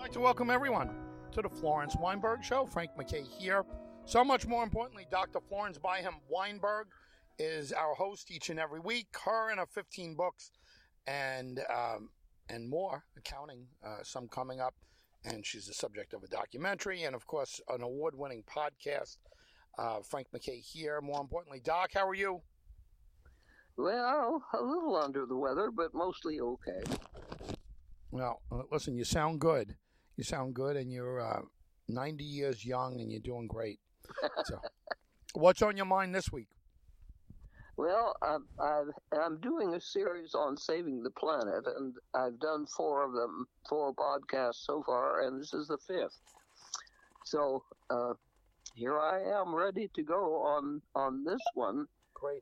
like to welcome everyone to the Florence Weinberg Show. Frank MacKay here. So much more importantly, Dr. Florence Byham Weinberg is our host each and every week. Her and her 15 books and more, accounting, some coming up. And she's the subject of a documentary and, of course, an award-winning podcast. Frank MacKay here. More importantly, Doc, how are you? Well, a little under the weather, but mostly okay. Well, listen, you sound good. You sound good, and you're 90 years young, and you're doing great. So, what's on your mind this week? Well, I'm doing a series on saving the planet, and I've done 4 of them, 4 podcasts so far, and this is the 5th. So here I am, ready to go on this one. Great.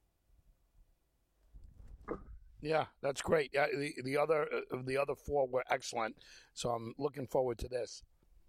Yeah, that's great. Yeah, the other 4 were excellent, so I'm looking forward to this.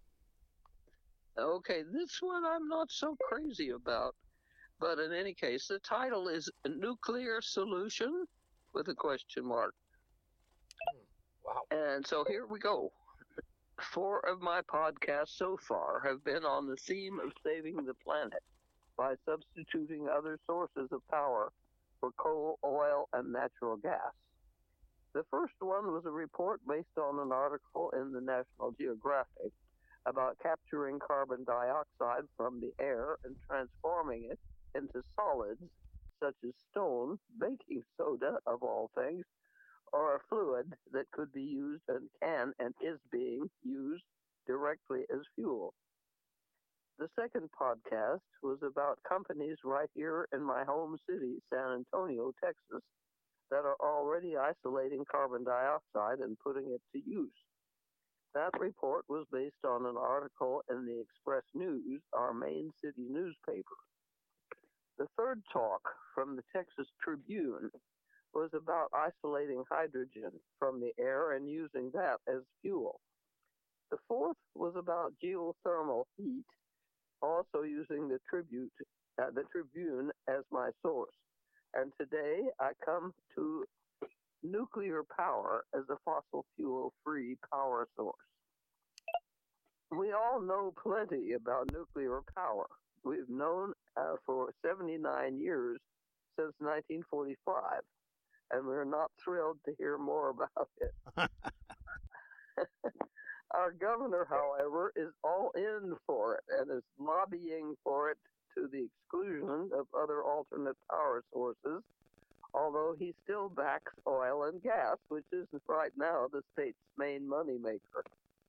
Okay, this one I'm not so crazy about, but in any case, the title is Nuclear Solution with a question mark. Wow. And so here we go. 4 of my podcasts so far have been on the theme of saving the planet by substituting other sources of power for coal, oil, and natural gas. The first one was a report based on an article in the National Geographic about capturing carbon dioxide from the air and transforming it into solids such as stone, baking soda, of all things, or a fluid that could be used and can and is being used directly as fuel. The second podcast was about companies right here in my home city, San Antonio, Texas, that are already isolating carbon dioxide and putting it to use. That report was based on an article in the Express News, our main city newspaper. The third talk from the Texas Tribune was about isolating hydrogen from the air and using that as fuel. The fourth was about geothermal heat, also using the Tribune as my source. And today I come to nuclear power as a fossil fuel-free power source. We all know plenty about nuclear power. We've known for 79 years since 1945, and we're not thrilled to hear more about it. Our governor, however, is all in for it and is lobbying for it to the exclusion of other alternate power sources, although he still backs oil and gas, which is right now the state's main moneymaker.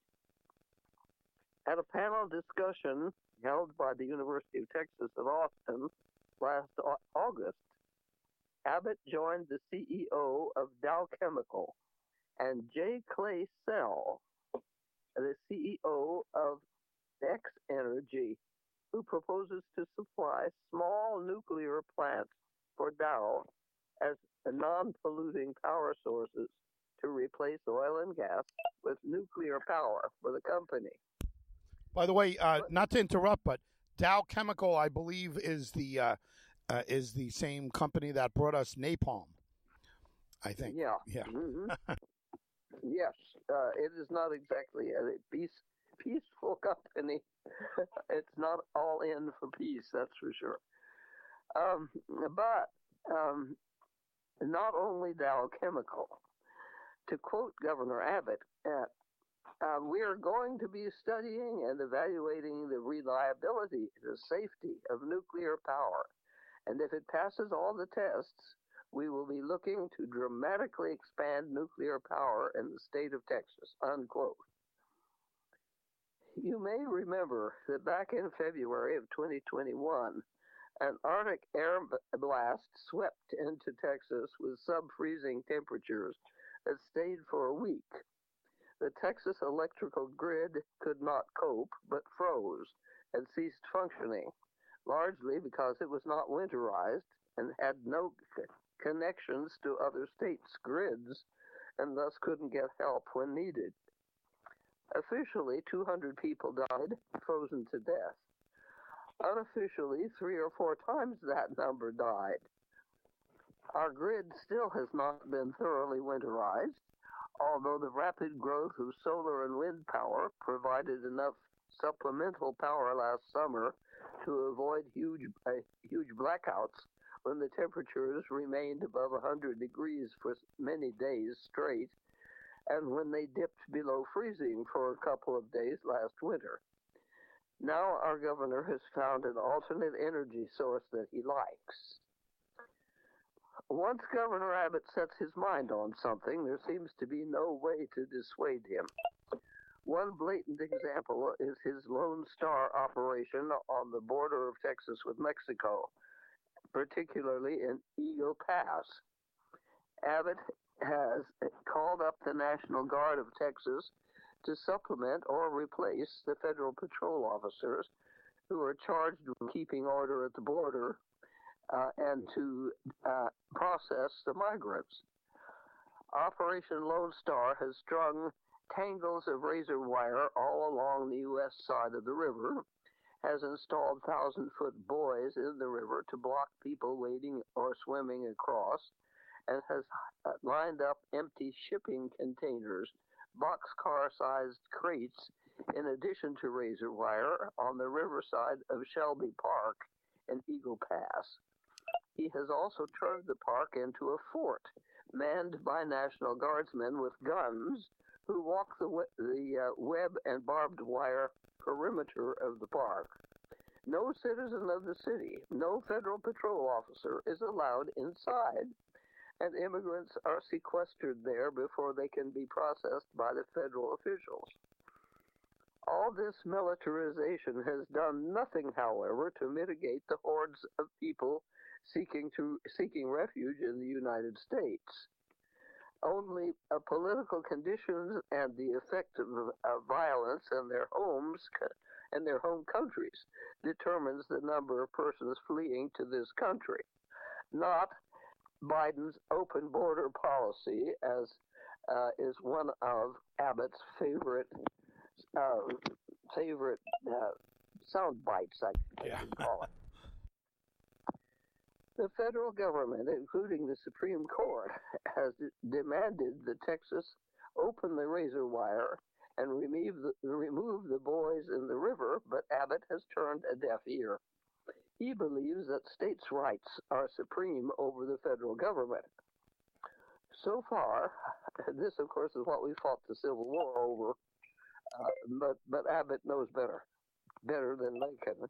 At a panel discussion held by the University of Texas at Austin last August, Abbott joined the CEO of Dow Chemical and J. Clay Sell, the CEO of X Energy, who proposes to supply small nuclear plants for Dow as non-polluting power sources to replace oil and gas with nuclear power for the company. By the way, not to interrupt, but Dow Chemical, I believe, is the same company that brought us napalm, I think. Yeah. Mm-hmm. Yes, it is not exactly a peaceful company. It's not all in for peace, that's for sure. But not only Dow Chemical. To quote Governor Abbott, we are going to be studying and evaluating the reliability, the safety of nuclear power. And if it passes all the tests, we will be looking to dramatically expand nuclear power in the state of Texas, unquote. You may remember that back in February of 2021, an Arctic air blast swept into Texas with sub-freezing temperatures that stayed for a week. The Texas electrical grid could not cope, but froze and ceased functioning, largely because it was not winterized and had no connections to other states' grids, and thus couldn't get help when needed. Officially, 200 people died, frozen to death. Unofficially, 3 or 4 times that number died. Our grid still has not been thoroughly winterized, Although the rapid growth of solar and wind power provided enough supplemental power last summer to avoid huge blackouts when the temperatures remained above 100 degrees for many days straight, and when they dipped below freezing for a couple of days last winter. Now our governor has found an alternate energy source that he likes. Once Governor Abbott sets his mind on something, there seems to be no way to dissuade him. One blatant example is his Lone Star operation on the border of Texas with Mexico, particularly in Eagle Pass. Abbott has called up the National Guard of Texas to supplement or replace the federal patrol officers who are charged with keeping order at the border and to process the migrants. Operation Lone Star has strung tangles of razor wire all along the U.S. side of the river, has installed 1,000-foot buoys in the river to block people wading or swimming across, and has lined up empty shipping containers, boxcar-sized crates, in addition to razor wire, on the riverside of Shelby Park in Eagle Pass. He has also turned the park into a fort, manned by National Guardsmen with guns, who walk the web and barbed wire perimeter of the park. No citizen of the city, no federal patrol officer is allowed inside, and immigrants are sequestered there before they can be processed by the federal officials. All this militarization has done nothing, however, to mitigate the hordes of people seeking refuge in the United States. Only political conditions and the effect of violence in their homes and their home countries determines the number of persons fleeing to this country, not Biden's open border policy, as is one of Abbott's favorite sound bites, I can call it. The federal government, including the Supreme Court, has demanded that Texas open the razor wire and remove the buoys in the river, but Abbott has turned a deaf ear. He believes that states' rights are supreme over the federal government. So far, this, of course, is what we fought the Civil War over, but Abbott knows better than Lincoln.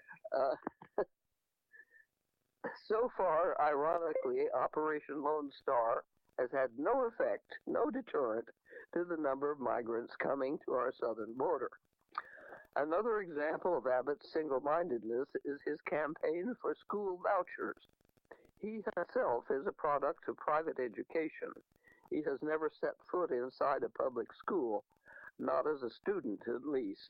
So far, ironically, Operation Lone Star has had no effect, no deterrent to the number of migrants coming to our southern border. Another example of Abbott's single-mindedness is his campaign for school vouchers. He himself is a product of private education. He has never set foot inside a public school, not as a student at least.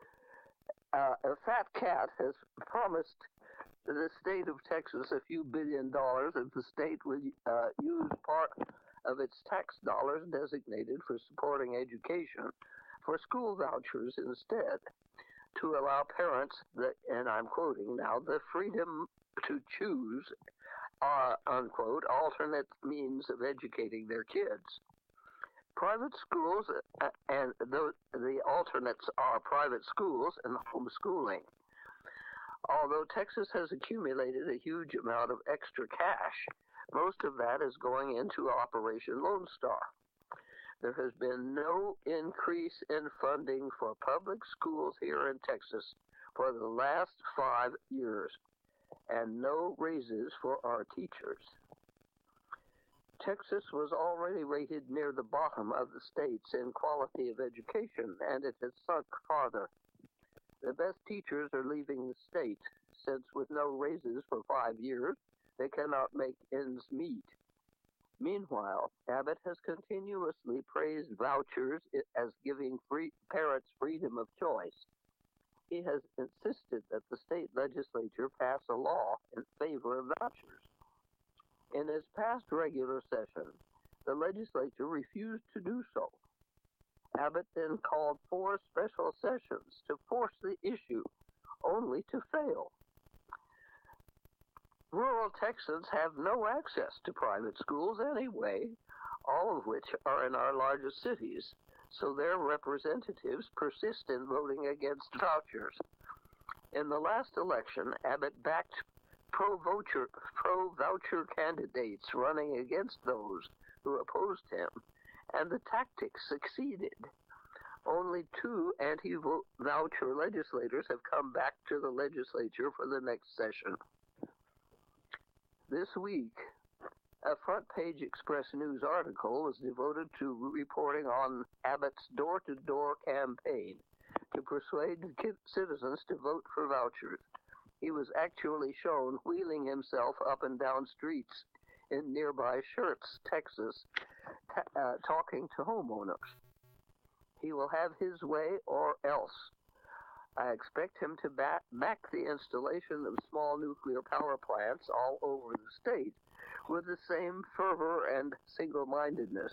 A fat cat has promised the state of Texas a few $1 billion if the state would use part of its tax dollars designated for supporting education for school vouchers instead, to allow parents, and I'm quoting now, the freedom to choose, unquote, alternate means of educating their kids. Private schools, and the alternates are private schools and homeschooling. Although Texas has accumulated a huge amount of extra cash, most of that is going into Operation Lone Star. There has been no increase in funding for public schools here in Texas for the last 5 years, and no raises for our teachers. Texas was already rated near the bottom of the states in quality of education, and it has sunk farther. The best teachers are leaving the state, since with no raises for 5 years, they cannot make ends meet. Meanwhile, Abbott has continuously praised vouchers as giving parents freedom of choice. He has insisted that the state legislature pass a law in favor of vouchers. In its past regular session, the legislature refused to do so. Abbott then called 4 special sessions to force the issue, only to fail. Rural Texans have no access to private schools anyway. all of which are in our largest cities, so their representatives persist in voting against vouchers. In the last election, Abbott backed pro-voucher candidates running against those who opposed him, and the tactics succeeded. Only 2 anti-voucher legislators have come back to the legislature for the next session. This week, a front-page Express News article was devoted to reporting on Abbott's door-to-door campaign to persuade citizens to vote for vouchers. He was actually shown wheeling himself up and down streets in nearby Schertz, Texas, talking to homeowners. He will have his way or else. I expect him to back the installation of small nuclear power plants all over the state with the same fervor and single-mindedness.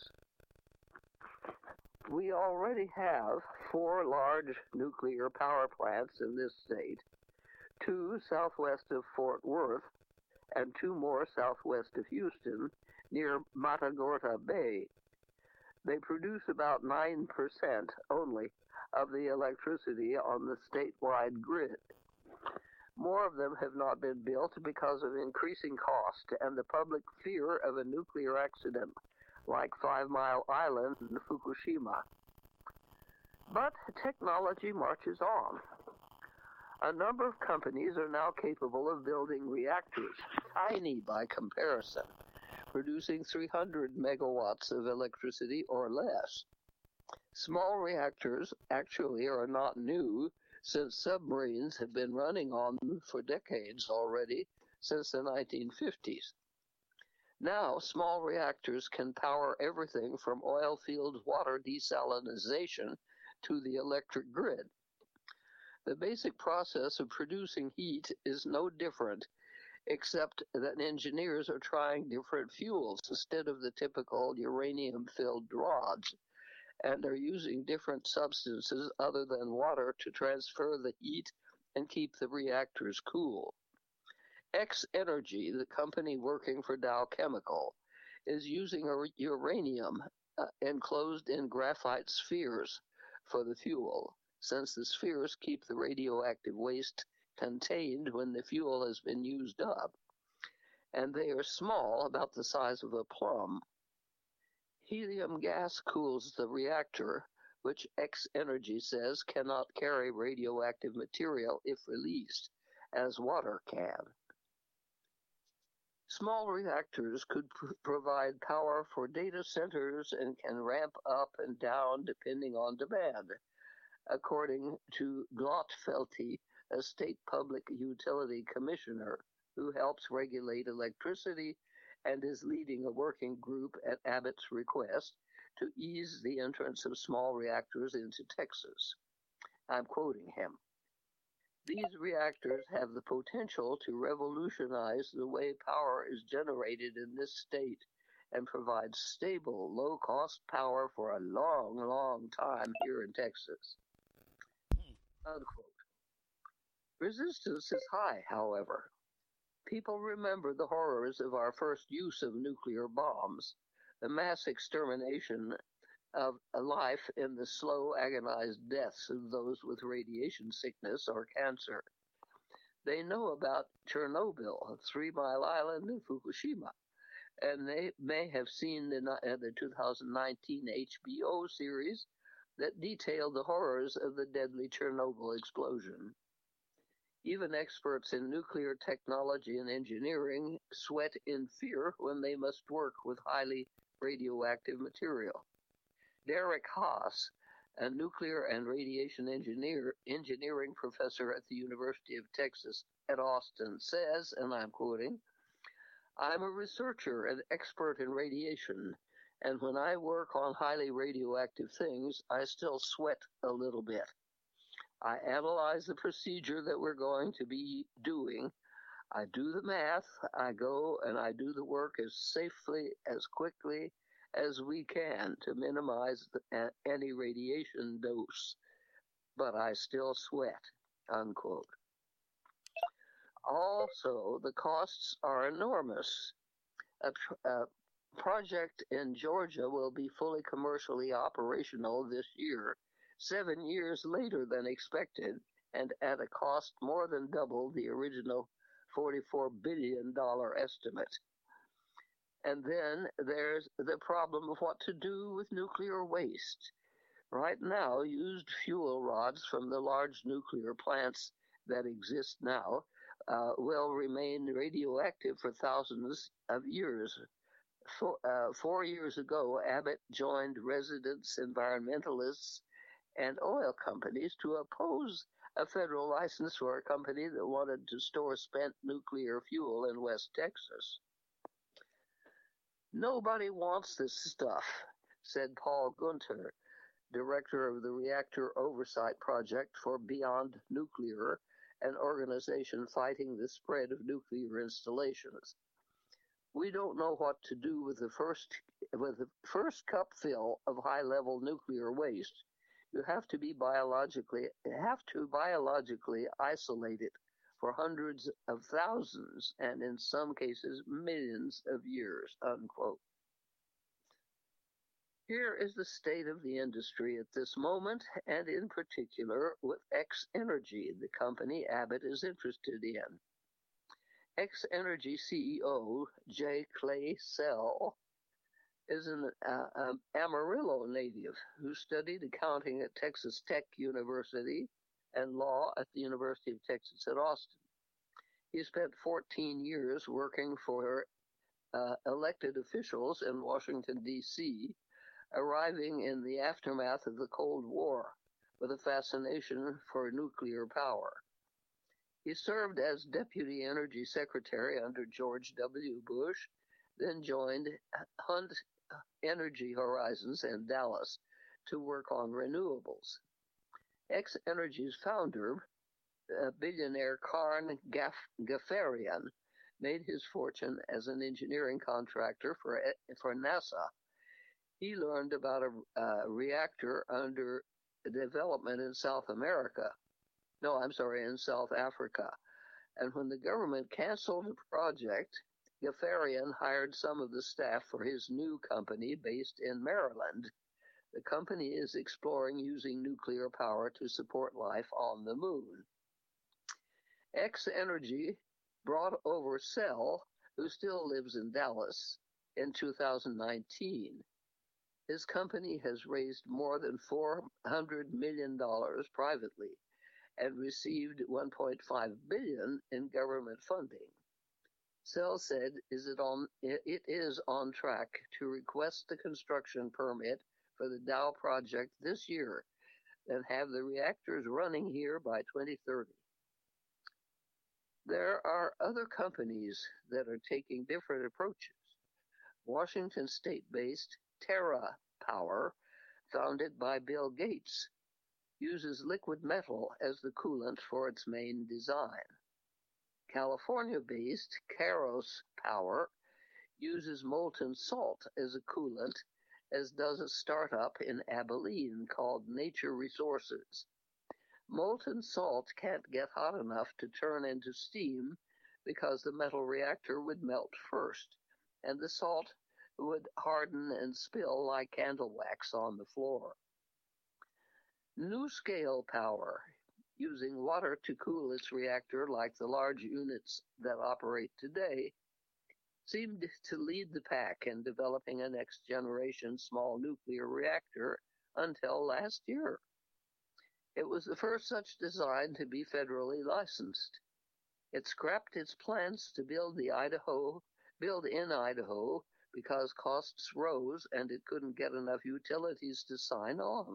We already have 4 large nuclear power plants in this state, 2 southwest of Fort Worth, and 2 more southwest of Houston, near Matagorda Bay. They produce about 9% only of the electricity on the statewide grid. More of them have not been built because of increasing cost and the public fear of a nuclear accident, like 5 Mile Island in Fukushima. But technology marches on. A number of companies are now capable of building reactors, tiny by comparison, producing 300 megawatts of electricity or less. Small reactors actually are not new, since submarines have been running on them for decades already, since the 1950s. Now, small reactors can power everything from oil field water desalination to the electric grid. The basic process of producing heat is no different, except that engineers are trying different fuels instead of the typical uranium-filled rods, and are using different substances other than water to transfer the heat and keep the reactors cool. X-Energy, the company working for Dow Chemical, is using uranium enclosed in graphite spheres for the fuel, since the spheres keep the radioactive waste contained when the fuel has been used up, and they are small, about the size of a plum. Helium gas cools the reactor, which X-Energy says cannot carry radioactive material if released, as water can. Small reactors could provide power for data centers and can ramp up and down depending on demand, according to Glotfelty, a state public utility commissioner who helps regulate electricity and is leading a working group at Abbott's request to ease the entrance of small reactors into Texas. I'm quoting him. These reactors have the potential to revolutionize the way power is generated in this state and provide stable, low-cost power for a long, long time here in Texas. Unquote. Resistance is high, however. People remember the horrors of our first use of nuclear bombs, the mass extermination of a life in the slow, agonized deaths of those with radiation sickness or cancer. They know about Chernobyl, 3 Mile Island, and Fukushima, and they may have seen the 2019 HBO series that detailed the horrors of the deadly Chernobyl explosion. Even experts in nuclear technology and engineering sweat in fear when they must work with highly radioactive material. Derek Haas, a nuclear and radiation engineering professor at the University of Texas at Austin, says, and I'm quoting, "I'm a researcher and expert in radiation, and when I work on highly radioactive things, I still sweat a little bit. I analyze the procedure that we're going to be doing. I do the math. I go and I do the work as safely, as quickly as we can to minimize any radiation dose. But I still sweat," unquote. Also, the costs are enormous. project in Georgia will be fully commercially operational this year, 7 years later than expected, and at a cost more than double the original $44 billion estimate. And then there's the problem of what to do with nuclear waste. Right now, used fuel rods from the large nuclear plants that exist now will remain radioactive for thousands of years. 4 years ago, Abbott joined residents, environmentalists, and oil companies to oppose a federal license for a company that wanted to store spent nuclear fuel in West Texas. Nobody wants this stuff, said Paul Gunter, director of the Reactor Oversight Project for Beyond Nuclear, an organization fighting the spread of nuclear installations. We don't know what to do with the first cup fill of high-level nuclear waste. You have to biologically isolate it for hundreds of thousands and in some cases millions of years, unquote. Here is the state of the industry at this moment, and in particular with X Energy, the company Abbott is interested in. X Energy CEO J. Clay Sell is an Amarillo native who studied accounting at Texas Tech University and law at the University of Texas at Austin. He spent 14 years working for elected officials in Washington, D.C., arriving in the aftermath of the Cold War with a fascination for nuclear power. He served as Deputy Energy Secretary under George W. Bush, then joined Hunt Energy Horizons in Dallas to work on renewables. X Energy's founder, billionaire Karn Gafarian, made his fortune as an engineering contractor for NASA. He learned about a reactor under development in South Africa. And when the government canceled the project, Gafarian hired some of the staff for his new company based in Maryland. The company is exploring using nuclear power to support life on the moon. X Energy brought over Sell, who still lives in Dallas, in 2019. His company has raised more than $400 million privately and received $1.5 billion in government funding. Sell said it is on track to request the construction permit for the Dow project this year and have the reactors running here by 2030. There are other companies that are taking different approaches. Washington state-based Terra Power, founded by Bill Gates, uses liquid metal as the coolant for its main design. California-based Kairos Power uses molten salt as a coolant, as does a startup in Abilene called Nature Resources. Molten salt can't get hot enough to turn into steam because the metal reactor would melt first, and the salt would harden and spill like candle wax on the floor. NuScale Power, using water to cool its reactor like the large units that operate today, seemed to lead the pack in developing a next-generation small nuclear reactor until last year. It was the first such design to be federally licensed. It scrapped its plans to build in Idaho because costs rose and it couldn't get enough utilities to sign on.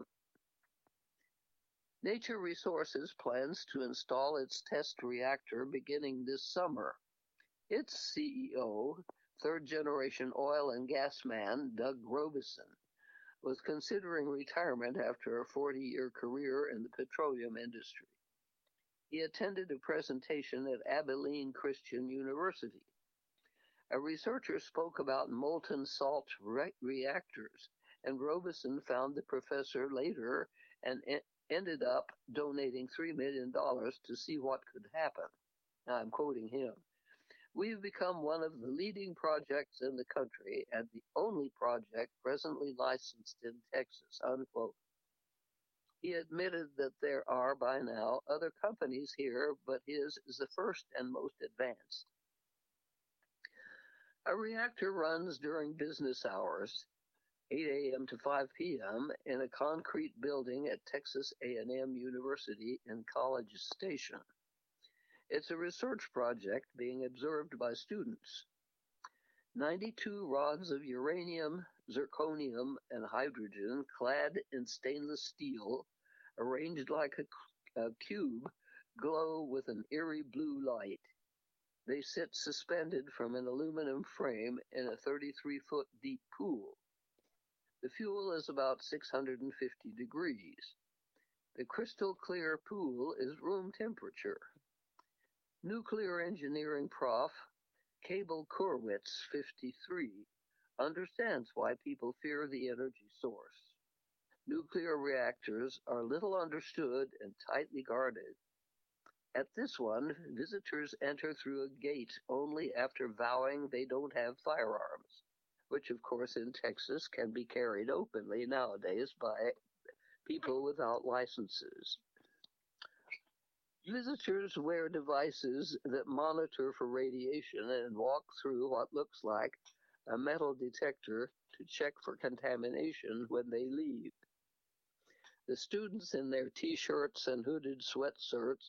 Nature Resources plans to install its test reactor beginning this summer. Its CEO, third-generation oil and gas man Doug Robeson, was considering retirement after a 40-year career in the petroleum industry. He attended a presentation at Abilene Christian University. A researcher spoke about molten salt reactors, and Robeson found the professor later and ended up donating $3 million to see what could happen. Now I'm quoting him. We've become one of the leading projects in the country and the only project presently licensed in Texas, unquote. He admitted that there are by now other companies here, but his is the first and most advanced. A reactor runs during business hours, 8 a.m. to 5 p.m., in a concrete building at Texas A&M University in College Station. It's a research project being observed by students. 92 rods of uranium, zirconium, and hydrogen clad in stainless steel, arranged like a cube, glow with an eerie blue light. They sit suspended from an aluminum frame in a 33-foot deep pool. The fuel is about 650 degrees. The crystal clear pool is room temperature. Nuclear engineering prof. Cable Kurwitz, 53, understands why people fear the energy source. Nuclear reactors are little understood and tightly guarded. At this one, visitors enter through a gate only after vowing they don't have firearms, which of course in Texas can be carried openly nowadays by people without licenses. Visitors wear devices that monitor for radiation and walk through what looks like a metal detector to check for contamination when they leave. The students in their t-shirts and hooded sweatshirts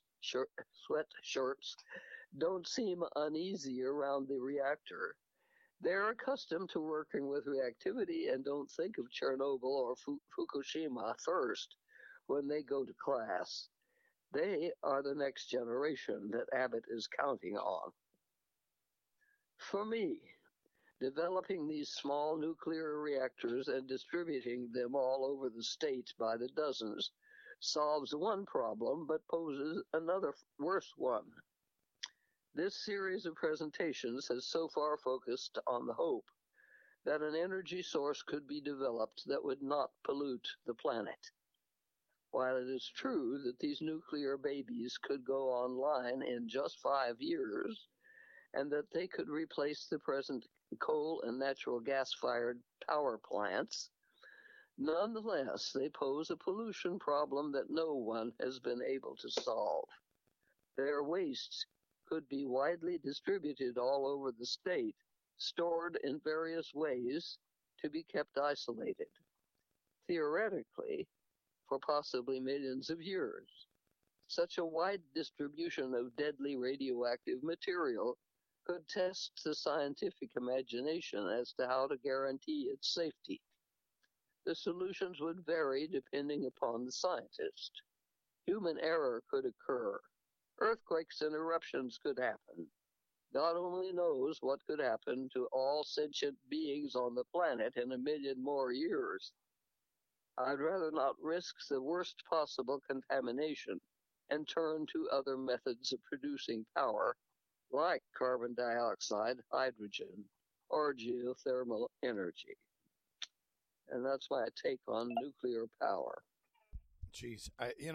don't seem uneasy around the reactor. They're accustomed to working with reactivity and don't think of Chernobyl or Fukushima first when they go to class. They are the next generation that Abbott is counting on. For me, developing these small nuclear reactors and distributing them all over the state by the dozens solves one problem but poses another worse one. This series of presentations has so far focused on the hope that an energy source could be developed that would not pollute the planet. While it is true that these nuclear babies could go online in just 5 years, and that they could replace the present coal and natural gas-fired power plants, nonetheless, they pose a pollution problem that no one has been able to solve. Their waste could be widely distributed all over the state, stored in various ways to be kept isolated. Theoretically, for possibly millions of years. Such a wide distribution of deadly radioactive material could test the scientific imagination as to how to guarantee its safety. The solutions would vary depending upon the scientist. Human error could occur. Earthquakes and eruptions could happen. God only knows what could happen to all sentient beings on the planet in 1 million more years. I'd rather not risk the worst possible contamination and turn to other methods of producing power, like carbon dioxide, hydrogen, or geothermal energy. And that's my take on nuclear power. Jeez,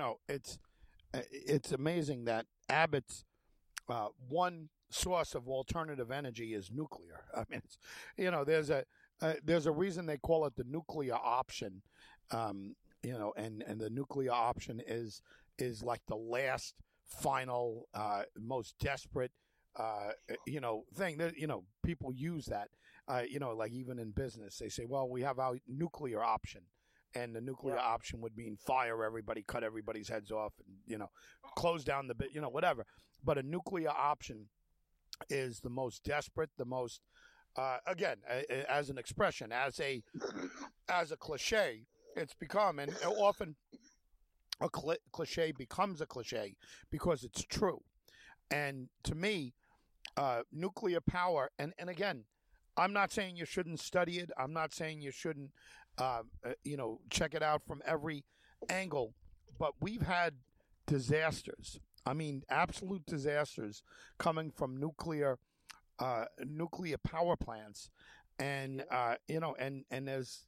it's amazing that Abbott's one source of alternative energy is nuclear. I mean, there's a reason they call it the nuclear option. And the nuclear option is like the last, final, most desperate, thing that, people use that, like even in business, they say, well, we have our nuclear option, and the nuclear option would mean fire everybody, cut everybody's heads off, and, close down the bit, whatever. But a nuclear option is the most desperate, the most, again, as an expression, as a cliche. It's become, and often a cliche becomes a cliche because it's true. And to me, nuclear power, and again, I'm not saying you shouldn't study it. I'm not saying you shouldn't, check it out from every angle. But we've had disasters. I mean, absolute disasters coming from nuclear power plants, and there's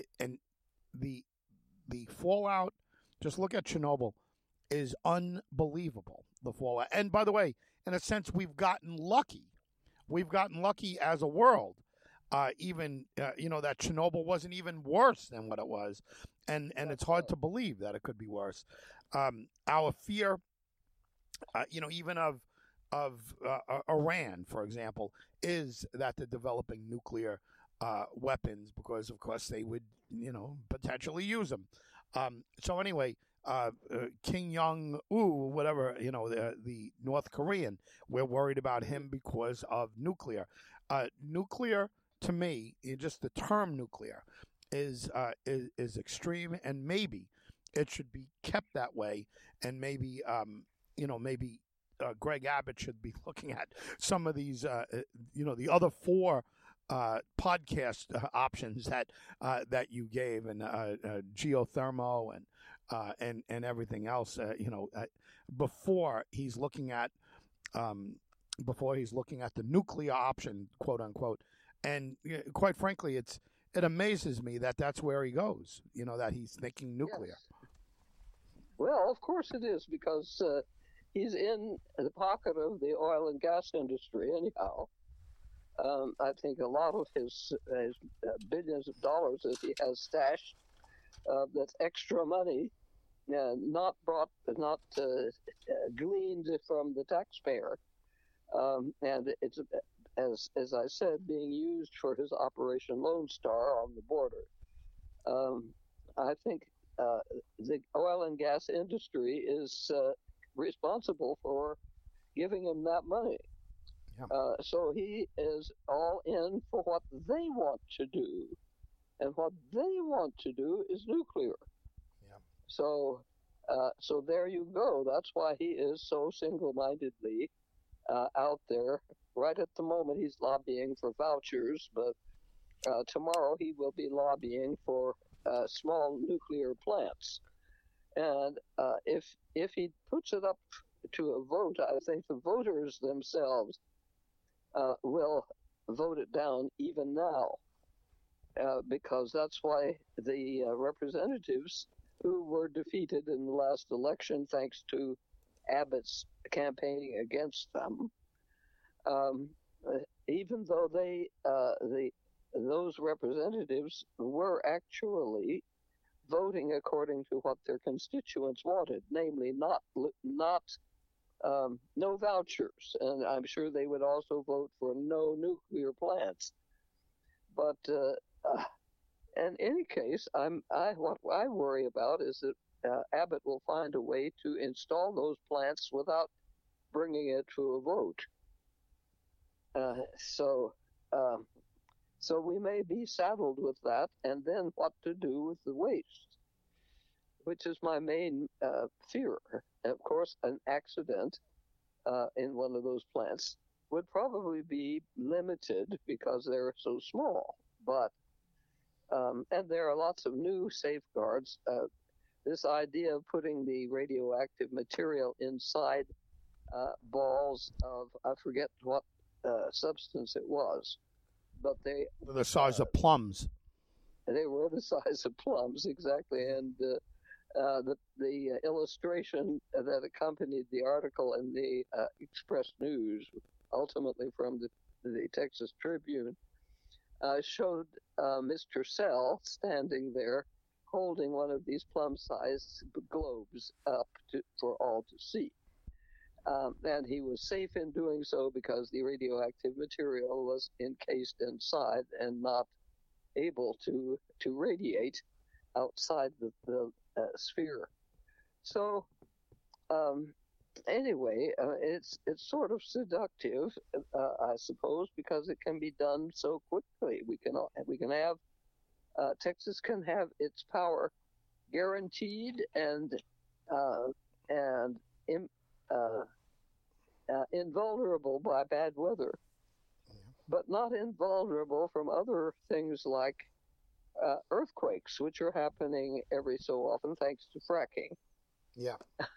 the fallout. Just look at Chernobyl, is unbelievable. The fallout, and by the way, in a sense, we've gotten lucky. we've gotten lucky as a world. Even that Chernobyl wasn't even worse than what it was, and it's hard to believe that it could be worse. Our fear, even of Iran, for example, is that they're developing nuclear weapons because, of course, they would potentially use them. So anyway, Kim Jong Un, whatever, the North Korean, we're worried about him because of nuclear. Nuclear, to me, just the term nuclear is extreme, and maybe it should be kept that way, and maybe Greg Abbott should be looking at some of these, the other four podcast options that you gave, and geothermal and everything else. Before he's looking at the nuclear option, quote unquote. And quite frankly, it amazes me that that's where he goes. That he's thinking nuclear. Yes. Well, of course it is, because he's in the pocket of the oil and gas industry anyhow. I think a lot of his billions of dollars that he has stashed, that's extra money, not gleaned from the taxpayer, and it's, as I said, being used for his Operation Lone Star on the border. I think the oil and gas industry is responsible for giving him that money. Yeah. So he is all in for what they want to do. And what they want to do is nuclear. Yeah. So there you go. That's why he is so single-mindedly out there. Right at the moment, he's lobbying for vouchers, but tomorrow he will be lobbying for small nuclear plants. And if he puts it up to a vote, I think the voters themselves will vote it down even now, because that's why the representatives who were defeated in the last election, thanks to Abbott's campaigning against them, even though those representatives were actually voting according to what their constituents wanted, namely no vouchers, and I'm sure they would also vote for no nuclear plants. But in any case, what I worry about is that Abbott will find a way to install those plants without bringing it to a vote. So we may be saddled with that, and then what to do with the waste, which is my main fear. And of course, an accident in one of those plants would probably be limited because they're so small. But and there are lots of new safeguards. This idea of putting the radioactive material inside balls of, I forget what substance it was, but they were the size of plums. They were the size of plums, exactly. And the illustration that accompanied the article in the Express News, ultimately from the Texas Tribune, showed Mr. Sell standing there holding one of these plum-sized globes up for all to see. And he was safe in doing so because the radioactive material was encased inside and not able to radiate outside the sphere. So anyway, it's sort of seductive, I suppose, because it can be done so quickly. We can have Texas can have its power guaranteed and invulnerable by bad weather, but not invulnerable from other things like earthquakes, which are happening every so often thanks to fracking. Yeah.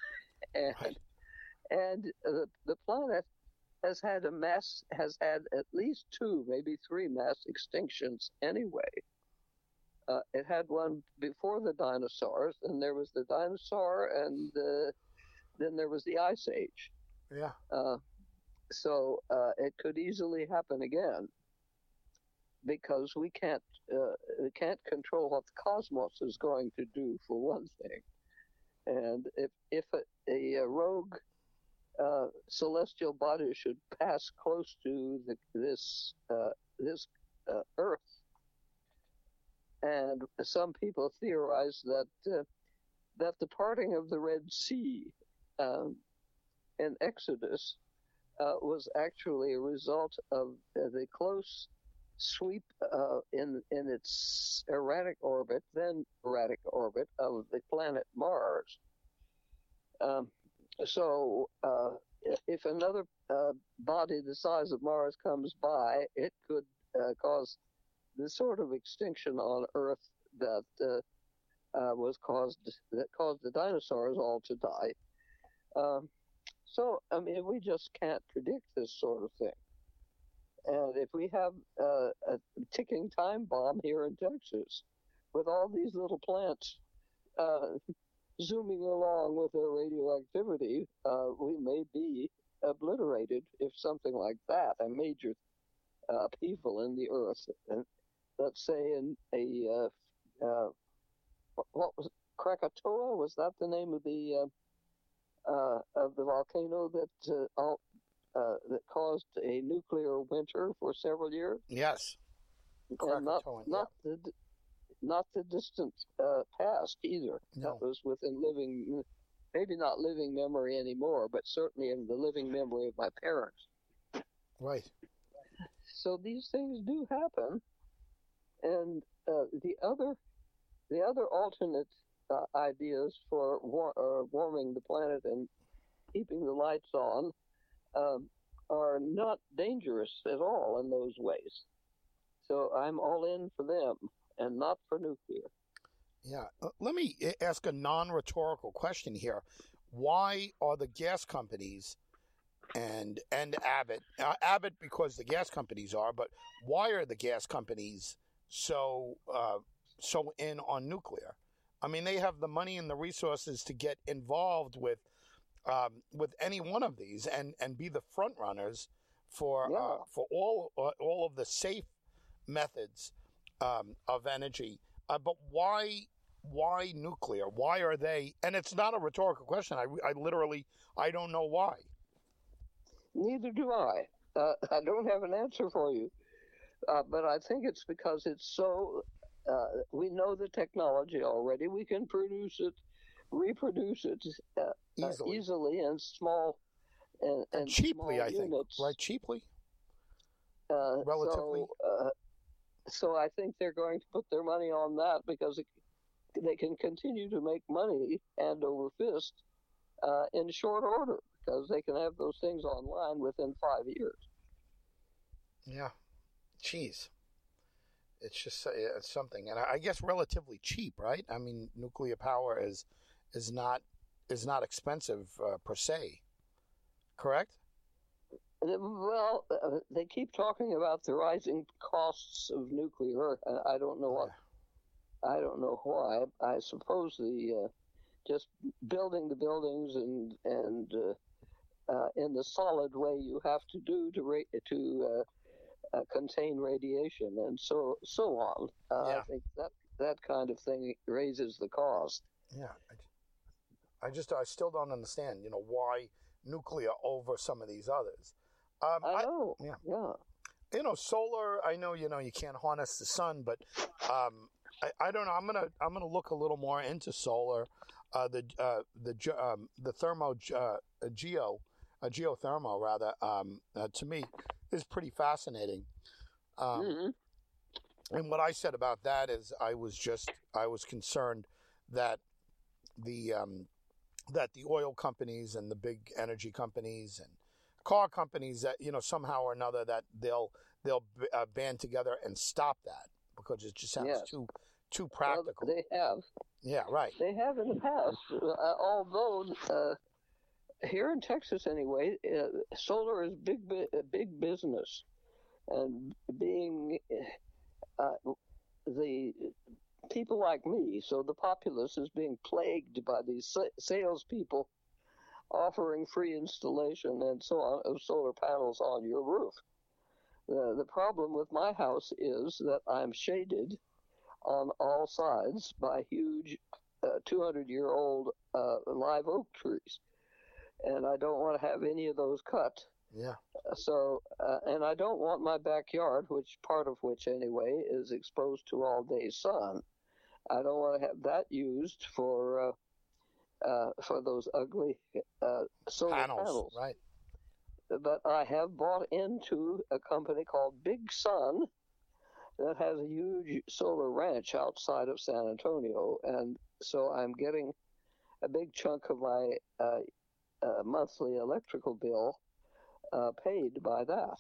And the planet has had at least 2, maybe 3 mass extinctions anyway. It had one before the dinosaurs, and there was the dinosaur, and then there was the Ice Age. Yeah. So it could easily happen again because we can't control what the cosmos is going to do, for one thing. And if a rogue celestial body should pass close to this Earth, and some people theorize that the parting of the Red Sea in Exodus was actually a result of the close sweep in its then erratic orbit of the planet Mars. So if another body the size of Mars comes by, it could cause the sort of extinction on Earth that caused the dinosaurs all to die. So I mean, we just can't predict this sort of thing. And if we have a ticking time bomb here in Texas, with all these little plants zooming along with their radioactivity, we may be obliterated if something like that, a major upheaval in the Earth, and let's say in a what was it? Krakatoa? Was that the name of the volcano that caused a nuclear winter for several years? Yes. And not the distant past either. No. That was within maybe not living memory anymore, but certainly in the living memory of my parents. Right. So these things do happen, and the other alternate ideas for warming the planet and keeping the lights on are not dangerous at all in those ways. So I'm all in for them and not for nuclear. Yeah. Let me ask a non-rhetorical question here. Why are the gas companies and Abbott because the gas companies are, but why are the gas companies so in on nuclear? I mean, they have the money and the resources to get involved with any one of these and be the front runners for all of the safe methods of energy. But why nuclear? Why are they? And it's not a rhetorical question. I literally don't know why. Neither do I. I don't have an answer for you. But I think it's because it's so. We know the technology already. We can reproduce it easily in small and cheaply. Small I think, units. right? Cheaply, relatively. So I think they're going to put their money on that because they can continue to make money hand over fist in short order because they can have those things online within 5 years. Yeah, jeez. It's just it's something, and I guess relatively cheap, right? I mean, nuclear power is not expensive per se, correct? Well, they keep talking about the rising costs of nuclear. I don't know I don't know why. I suppose the just building the buildings and in the solid way you have to do to contain radiation and so on. I think that kind of thing raises the cost. Yeah, I still don't understand. Why nuclear over some of these others. I know. Yeah. Solar. I know. You can't harness the sun, but I don't know. I'm gonna look a little more into solar. The geothermal rather. To me, is pretty fascinating. And what I said about that is I was concerned that the oil companies and the big energy companies and car companies that somehow or another that they'll band together and stop that because it just sounds too practical. Well, they have. Yeah, right. They have in the past, although here in Texas anyway, solar is big business, and being the people like me, so the populace is being plagued by these salespeople offering free installation and so on of solar panels on your roof. The problem with my house is that I'm shaded on all sides by huge 200-year-old live oak trees, and I don't want to have any of those cut. Yeah. So, and I don't want my backyard, part of which anyway is exposed to all day sun. I don't want to have that used for those ugly solar panels. Right. But I have bought into a company called Big Sun that has a huge solar ranch outside of San Antonio, and so I'm getting a big chunk of my monthly electrical bill paid by that.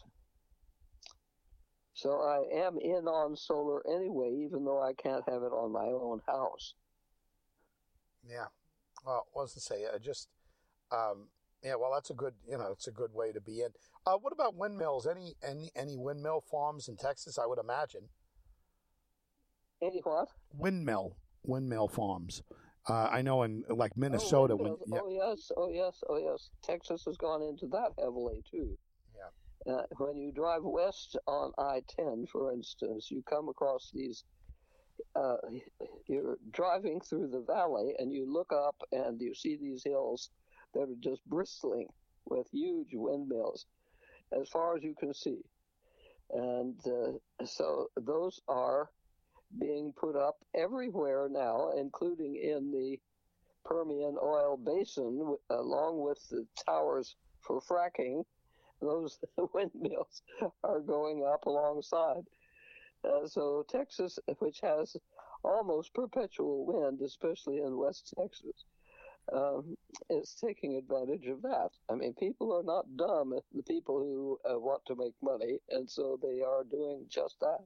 So I am in on solar anyway, even though I can't have it on my own house. Yeah. Well, what was to say? Yeah. Well, that's a good, it's a good way to be in. What about windmills? Any windmill farms in Texas? I would imagine. Any what? Windmill farms. I know in like Minnesota. Oh yes. Texas has gone into that heavily too. Yeah. When you drive west on I-10, for instance, you come across these. You're driving through the valley, and you look up, and you see these hills that are just bristling with huge windmills, as far as you can see. And so those are being put up everywhere now, including in the Permian Oil Basin, along with the towers for fracking. Those windmills are going up alongside. So Texas, which has almost perpetual wind, especially in West Texas, is taking advantage of that. I mean, people are not dumb, the people who want to make money, and so they are doing just that.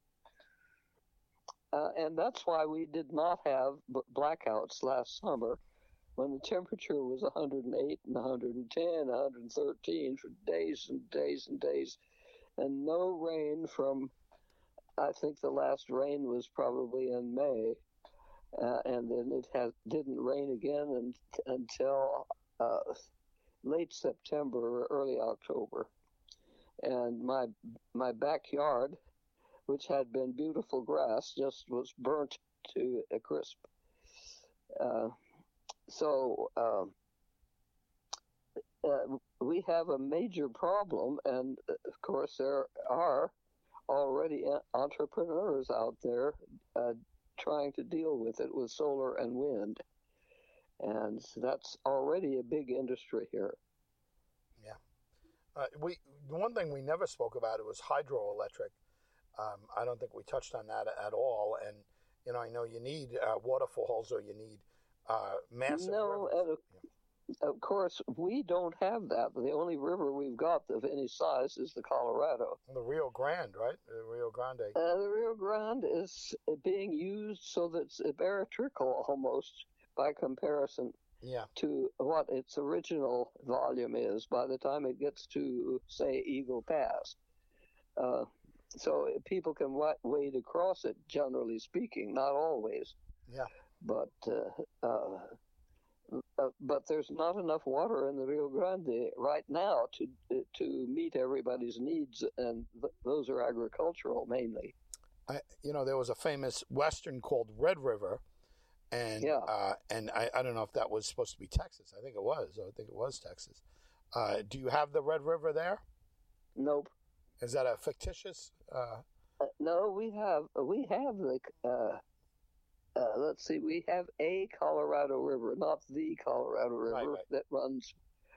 And that's why we did not have blackouts last summer when the temperature was 108 and 110, 113 for days and days and days, and no rain from, I think the last rain was probably in May, and then it didn't rain again until late September or early October. And my backyard, which had been beautiful grass, just was burnt to a crisp. So we have a major problem, and of course there are already entrepreneurs out there trying to deal with it with solar and wind, and that's already a big industry here. Yeah. The one thing we never spoke about, it was hydroelectric. I don't think we touched on that at all. And I know you need waterfalls, or you need massive rivers. And of course we don't have that. The only river we've got of any size is the Colorado. The Rio Grande, right? The Rio Grande. The Rio Grande is being used so that it's a bare trickle almost by comparison. Yeah. To what its original volume is by the time it gets to, say, Eagle Pass. So people can wade across it, generally speaking, not always. Yeah. But there's not enough water in the Rio Grande right now to meet everybody's needs, and those are agricultural mainly. There was a famous Western called Red River. And and I don't know if that was supposed to be Texas. I think it was. I think it was Texas. Do you have the Red River there? Nope. Is that a fictitious? No, we have the. Let's see. We have a Colorado River, not the Colorado River, right. That runs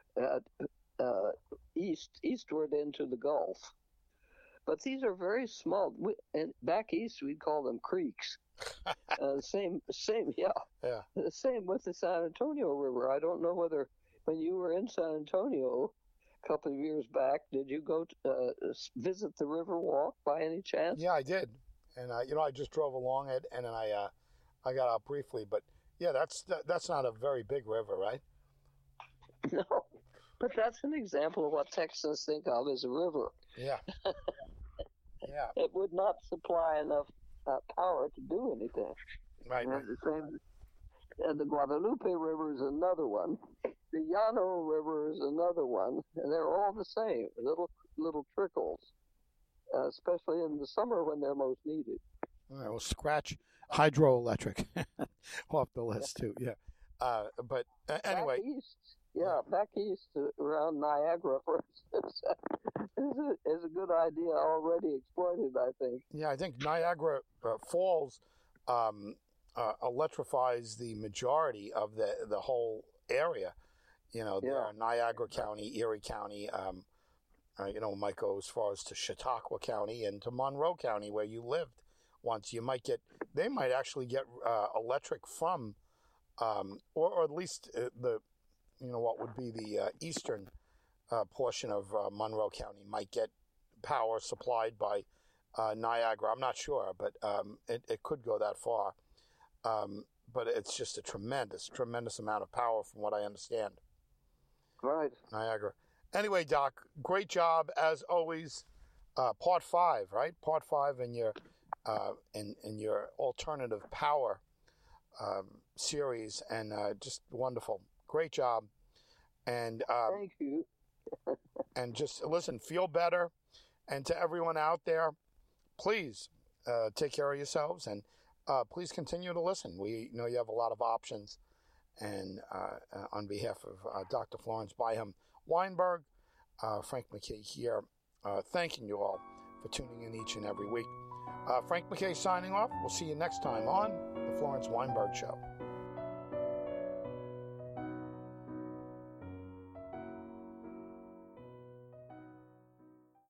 eastward into the Gulf. But these are very small. And back east, we'd call them creeks. Same, yeah. The same with the San Antonio River. I don't know whether when you were in San Antonio a couple of years back, did you go to visit the River Walk by any chance? Yeah, I did, and I just drove along it, and then I got out briefly. But yeah, that's not a very big river, right? No, but that's an example of what Texans think of as a river. Yeah. Yeah. It would not supply enough power to do anything. Right. the Guadalupe River is another one. The Llano River is another one, and they're all the same, little trickles, especially in the summer when they're most needed. All right, we'll scratch hydroelectric off the list too. Yeah, but anyway, back east around Niagara, for instance, is a good idea already exploited, I think. Yeah, I think Niagara Falls electrifies the majority of the whole area. You know, Niagara County, Erie County. Might go as far as to Chautauqua County and to Monroe County, where you lived once. They might actually get electric from, or at least what would be the eastern portion of Monroe County might get power supplied by Niagara. I'm not sure, but it could go that far. But it's just a tremendous amount of power from what I understand. Right. Niagara. Anyway, Doc, great job as always. Part 5, right? Part 5 in your in your alternative power series, and just wonderful. Great job. And thank you. And just listen, feel better. And to everyone out there, please take care of yourselves, and please continue to listen. We know you have a lot of options. And on behalf of Dr. Florence Byham Weinberg, Frank MacKay here, thanking you all for tuning in each and every week. Frank MacKay signing off. We'll see you next time on The Florence Weinberg Show.